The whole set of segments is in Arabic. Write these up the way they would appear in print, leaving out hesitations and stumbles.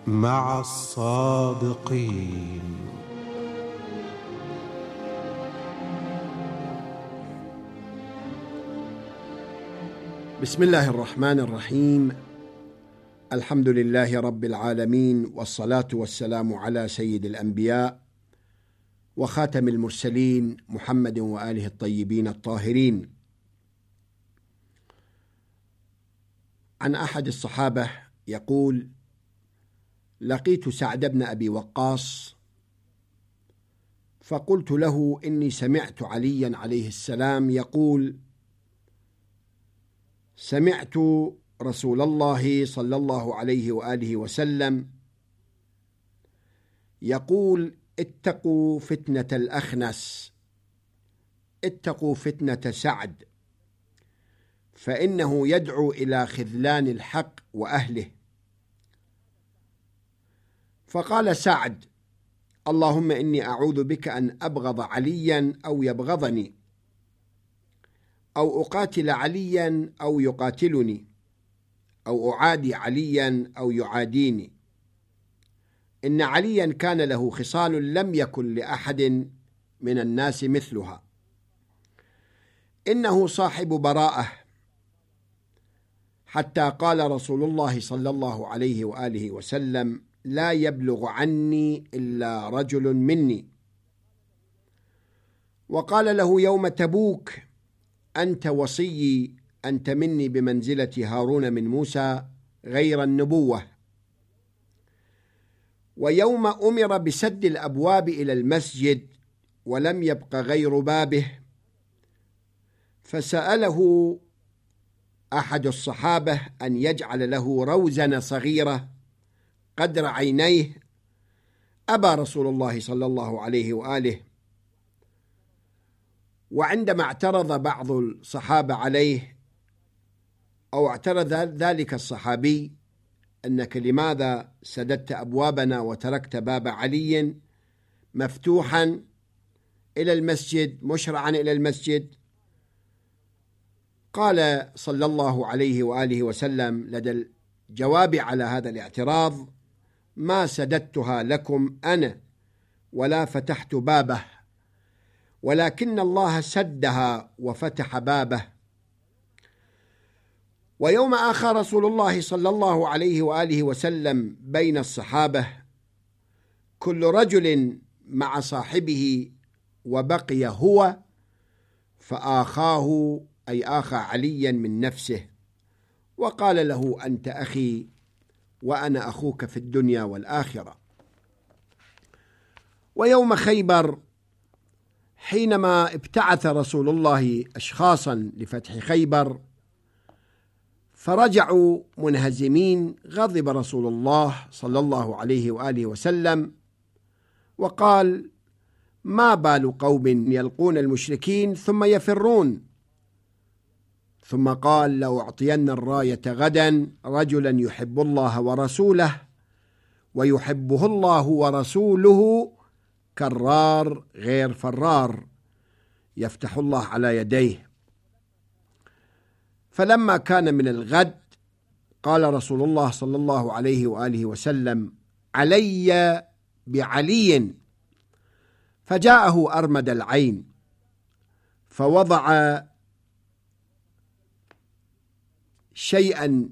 مع الصادقين. بسم الله الرحمن الرحيم. الحمد لله رب العالمين، والصلاة والسلام على سيد الأنبياء وخاتم المرسلين محمد وآله الطيبين الطاهرين. عن أحد الصحابة يقول: لقيت سعد بن أبي وقاص فقلت له إني سمعت عليا عليه السلام يقول: سمعت رسول الله صلى الله عليه وآله وسلم يقول: اتقوا فتنة الأخنس، اتقوا فتنة سعد، فإنه يدعو إلى خذلان الحق وأهله. فقال سعد: اللهم إني أعوذ بك أن أبغض عليا أو يبغضني، أو أقاتل عليا أو يقاتلني، أو أعادي عليا أو يعاديني. إن عليا كان له خصال لم يكن لأحد من الناس مثلها. إنه صاحب براءة، حتى قال رسول الله صلى الله عليه وآله وسلم: لا يبلغ عني إلا رجل مني. وقال له يوم تبوك: أنت وصيي، أنت مني بمنزلة هارون من موسى غير النبوة. ويوم أمر بسد الأبواب إلى المسجد ولم يبق غير بابه، فسأله أحد الصحابة أن يجعل له روزنة صغيرة قدر عينيه، أبى رسول الله صلى الله عليه وآله. وعندما اعترض بعض الصحابة عليه، أو اعترض ذلك الصحابي: أنك لماذا سددت أبوابنا وتركت باب علي مفتوحا إلى المسجد، مشرعا إلى المسجد؟ قال صلى الله عليه وآله وسلم لدى الجواب على هذا الاعتراض: ما سددتها لكم أنا ولا فتحت بابه، ولكن الله سدها وفتح بابه. ويوم آخى رسول الله صلى الله عليه وآله وسلم بين الصحابة، كل رجل مع صاحبه وبقي هو، فآخاه أي آخى عليا من نفسه، وقال له: أنت أخي وأنا أخوك في الدنيا والآخرة. ويوم خيبر، حينما ابتعث رسول الله أشخاصا لفتح خيبر فرجعوا منهزمين، غضب رسول الله صلى الله عليه وآله وسلم وقال: ما بال قوم يلقون المشركين ثم يفرون؟ ثم قال: لو أعطين الراية غدا رجلا يحب الله ورسوله ويحبه الله ورسوله كرار غير فرار، يفتح الله على يديه. فلما كان من الغد قال رسول الله صلى الله عليه وآله وسلم: علي بعلي. فجاءه أرمد العين فوضع شيئا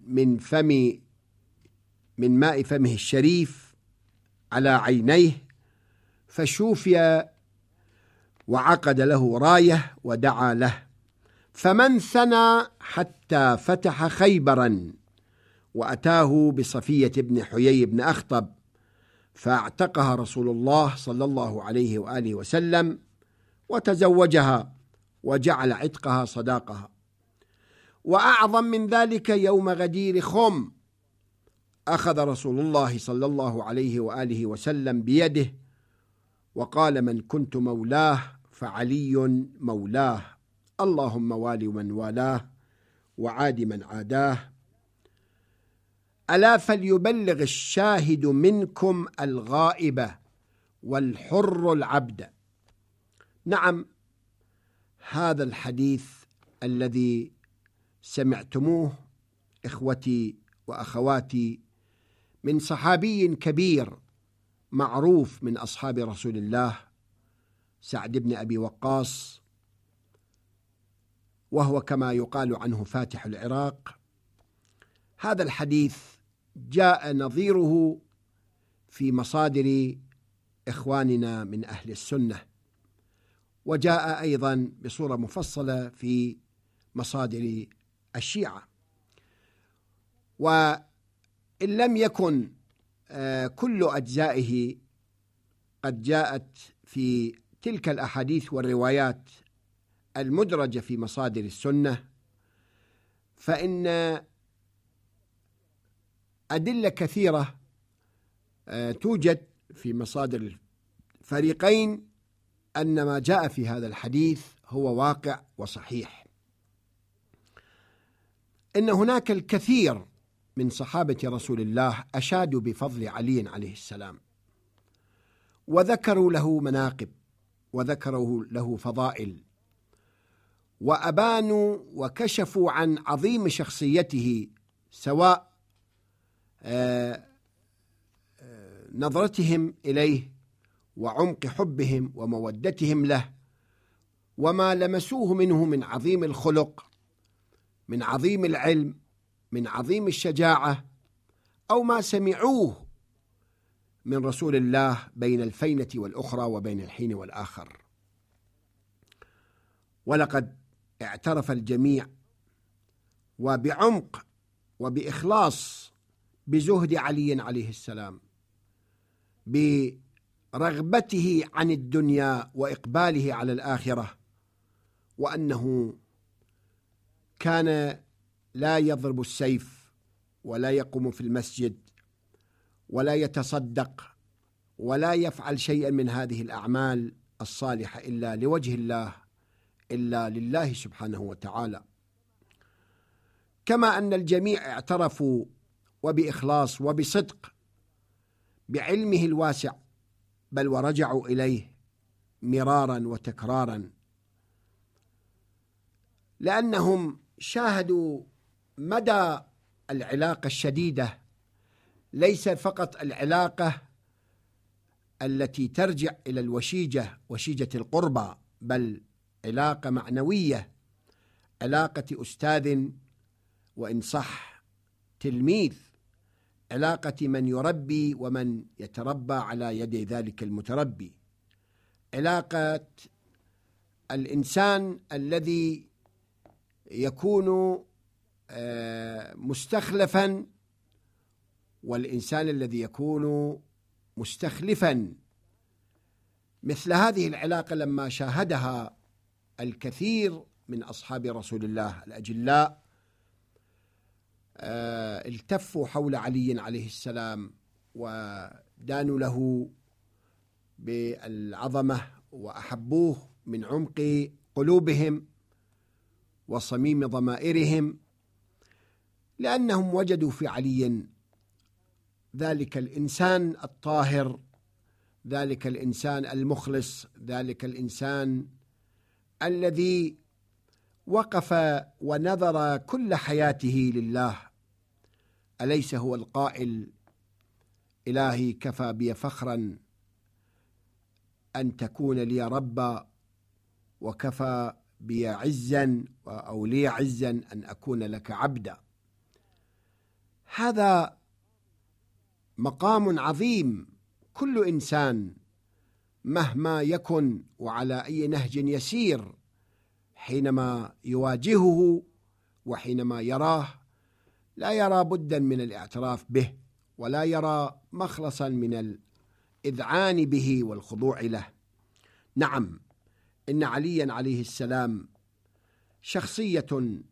من ماء فمه الشريف على عينيه، فشوفي وعقد له راية ودعا له، فمن ثنى حتى فتح خيبرا، وأتاه بصفية بن حيي بن أخطب فاعتقها رسول الله صلى الله عليه وآله وسلم وتزوجها وجعل عتقها صداقها. وأعظم من ذلك يوم غدير خم، أخذ رسول الله صلى الله عليه وآله وسلم بيده وقال: من كنت مولاه فعلي مولاه، اللهم والي من والاه وعاد من عاداه. ألا فليبلغ الشاهد منكم الغائب والحر العبد. نعم، هذا الحديث الذي سمعتموه إخوتي وأخواتي من صحابي كبير معروف من أصحاب رسول الله، سعد بن أبي وقاص، وهو كما يقال عنه فاتح العراق. هذا الحديث جاء نظيره في مصادر إخواننا من أهل السنة، وجاء أيضا بصورة مفصلة في مصادر الشيعة. وإن لم يكن كل أجزائه قد جاءت في تلك الأحاديث والروايات المدرجة في مصادر السنة، فإن أدلة كثيرة توجد في مصادر الفريقين أن ما جاء في هذا الحديث هو واقع وصحيح. إن هناك الكثير من صحابة رسول الله أشادوا بفضل علي عليه السلام، وذكروا له مناقب، وذكروا له فضائل، وأبانوا وكشفوا عن عظيم شخصيته، سواء نظرتهم إليه وعمق حبهم ومودتهم له، وما لمسوه منه من عظيم الخلق، من عظيم العلم، من عظيم الشجاعة، أو ما سمعوه من رسول الله بين الفينة والأخرى وبين الحين والآخر. ولقد اعترف الجميع وبعمق وبإخلاص بزهد علي عليه السلام، برغبته عن الدنيا وإقباله على الآخرة، وأنه كان لا يضرب السيف ولا يقوم في المسجد ولا يتصدق ولا يفعل شيئا من هذه الأعمال الصالحة إلا لوجه الله، إلا لله سبحانه وتعالى. كما أن الجميع اعترفوا وبإخلاص وبصدق بعلمه الواسع، بل ورجعوا إليه مرارا وتكرارا، لأنهم شاهدوا مدى العلاقة الشديدة، ليس فقط العلاقة التي ترجع إلى الوشيجة، وشيجة القربى، بل علاقة معنوية، علاقة أستاذ وإن صح تلميذ، علاقة من يربي ومن يتربى على يد ذلك المتربي، علاقة الإنسان الذي يكون مستخلفا والإنسان الذي يكون مستخلفا. مثل هذه العلاقة لما شاهدها الكثير من أصحاب رسول الله الأجلاء التفوا حول علي عليه السلام ودانوا له بالعظمة وأحبوه من عمق قلوبهم وصميم ضمائرهم، لأنهم وجدوا في علي ذلك الإنسان الطاهر، ذلك الإنسان المخلص، ذلك الإنسان الذي وقف ونظر كل حياته لله. أليس هو القائل: إلهي كفى بي فخرا أن تكون لي ربا، وكفى بي عزا أو لي عزا أن أكون لك عبدا. هذا مقام عظيم، كل إنسان مهما يكن وعلى أي نهج يسير، حينما يواجهه وحينما يراه لا يرى بدا من الاعتراف به، ولا يرى مخلصا من الإذعان به والخضوع له. نعم، إن عليا عليه السلام شخصية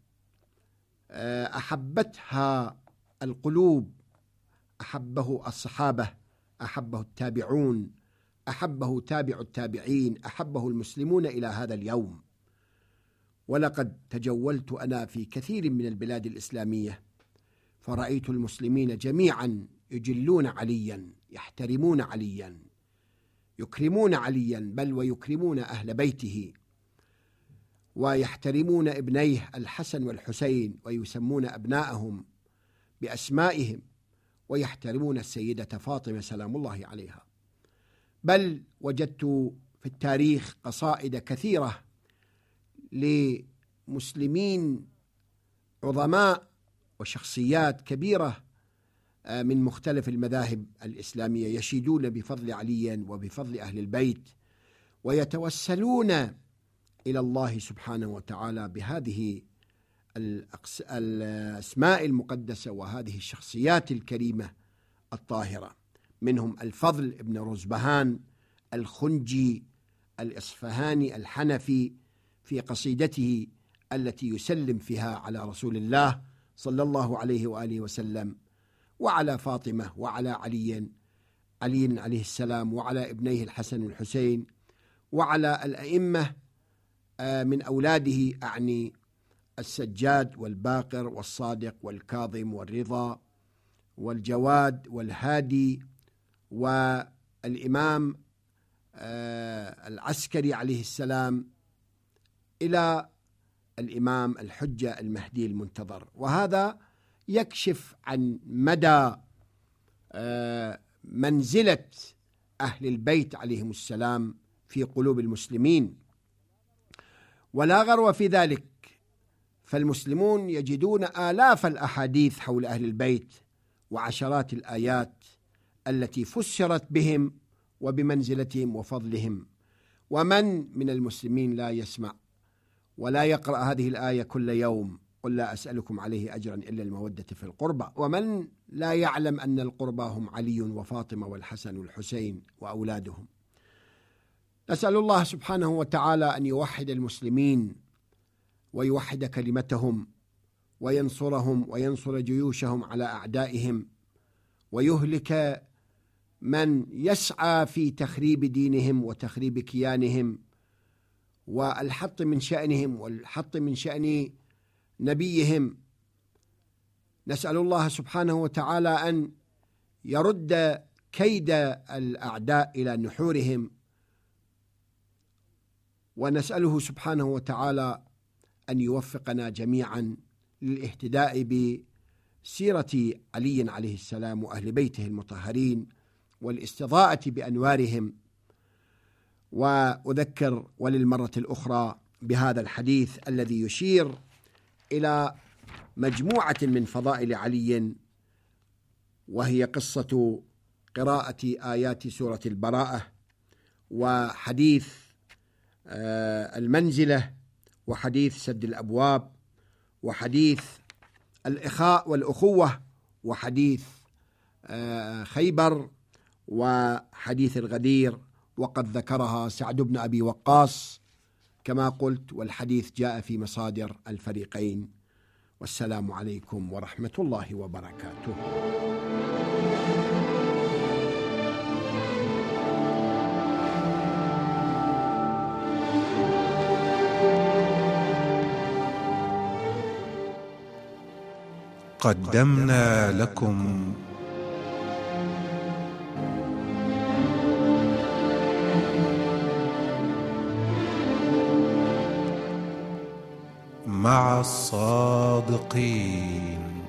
أحبتها القلوب، أحبه الصحابة، أحبه التابعون، أحبه تابع التابعين، أحبه المسلمون إلى هذا اليوم. ولقد تجولت أنا في كثير من البلاد الإسلامية، فرأيت المسلمين جميعا يجلون عليا، يحترمون عليا، يكرمون عليا، بل ويكرمون أهل بيته، ويحترمون ابنيه الحسن والحسين، ويسمون أبناءهم بأسمائهم، ويحترمون السيدة فاطمة سلام الله عليها. بل وجدت في التاريخ قصائد كثيرة لمسلمين عظماء وشخصيات كبيرة من مختلف المذاهب الإسلامية يشيدون بفضل علي وبفضل أهل البيت، ويتوسلون إلى الله سبحانه وتعالى بهذه الأسماء المقدسة وهذه الشخصيات الكريمة الطاهرة. منهم الفضل ابن رزبهان الخنجي الإصفهاني الحنفي في قصيدته التي يسلم فيها على رسول الله صلى الله عليه وآله وسلم، وعلى فاطمة، وعلى علي عليه السلام، وعلى ابنيه الحسن والحسين، وعلى الأئمة من أولاده، أعني السجاد والباقر والصادق والكاظم والرضا والجواد والهادي، والإمام العسكري عليه السلام، إلى الإمام الحجة المهدي المنتظر. وهذا يكشف عن مدى منزلة أهل البيت عليهم السلام في قلوب المسلمين. ولا غرو في ذلك، فالمسلمون يجدون آلاف الأحاديث حول أهل البيت وعشرات الآيات التي فسرت بهم وبمنزلتهم وفضلهم. ومن من المسلمين لا يسمع ولا يقرأ هذه الآية كل يوم: قل لا أسألكم عليه أجرا إلا المودة في القربى؟ ومن لا يعلم أن القربى هم علي وفاطمة والحسن والحسين وأولادهم؟ نسأل الله سبحانه وتعالى أن يوحد المسلمين ويوحد كلمتهم وينصرهم وينصر جيوشهم على أعدائهم، ويهلك من يسعى في تخريب دينهم وتخريب كيانهم والحط من شأنهم والحط من شأن نبيهم. نسأل الله سبحانه وتعالى أن يرد كيد الأعداء إلى نحورهم، ونسأله سبحانه وتعالى أن يوفقنا جميعا للاهتداء بسيرة علي عليه السلام وأهل بيته المطهرين والاستضاءة بأنوارهم. وأذكر وللمرة الأخرى بهذا الحديث الذي يشير إلى مجموعة من فضائل علي، وهي قصة قراءة آيات سورة البراءة، وحديث المنزلة، وحديث سد الأبواب، وحديث الإخاء والأخوة، وحديث خيبر، وحديث الغدير، وقد ذكرها سعد بن أبي وقاص كما قلت، والحديث جاء في مصادر الفريقين. والسلام عليكم ورحمة الله وبركاته. قدمنا لكم مع الصادقين.